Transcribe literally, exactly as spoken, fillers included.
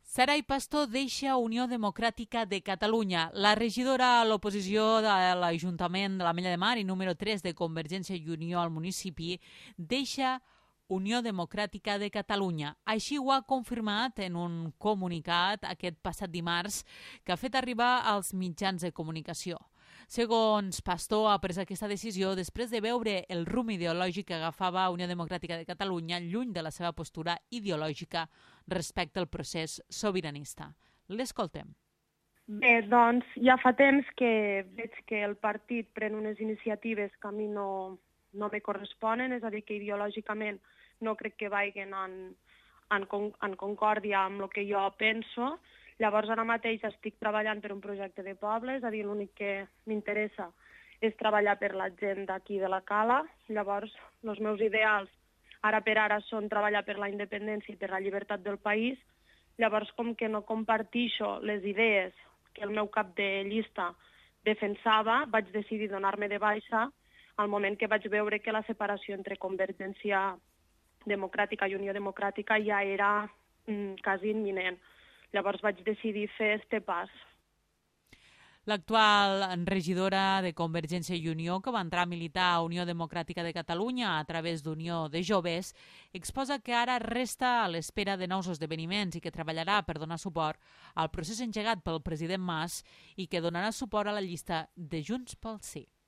Saray Pastor deixa Unió Democràtica de Catalunya. La regidora a l'oposició de l'Ajuntament de l'Ametlla de Mar i número tres de Convergència i Unió al municipi deixa Unió Democràtica de Catalunya. Així ho ha confirmat en un comunicat aquest passat dimarts que ha fet arribar als mitjans de comunicació. Segons Pastor, ha pres aquesta decisió després de veure el rumb ideològic que agafava Unió Democràtica de Catalunya lluny de la seva postura ideològica respecte al procés sobiranista. L'escoltem. Bé, doncs ja fa temps que veig que el partit pren unes iniciatives que a mi no, no me corresponen, és a dir, que ideològicament no crec que vagin en, en, en concòrdia amb el que jo penso. Llavors, ara mateix estic treballant per un projecte de poble, és a dir, l'únic que m'interessa és treballar per la gent d'aquí de la Cala. Llavors, els meus ideals ara per ara són treballar per la independència i per la llibertat del país. Llavors, com que no compartixo les idees que el meu cap de llista defensava, vaig decidir donar-me de baixa al moment que vaig veure que la separació entre Convergència Democràtica i Unió Democràtica ja era mm, quasi imminent. Llavors vaig decidir fer este pas. L'actual regidora de Convergència i Unió, que va entrar a militar a Unió Democràtica de Catalunya a través d'Unió de Joves, exposa que ara resta a l'espera de nous esdeveniments i que treballarà per donar suport al procés engegat pel president Mas i que donarà suport a la llista de Junts pel Sí.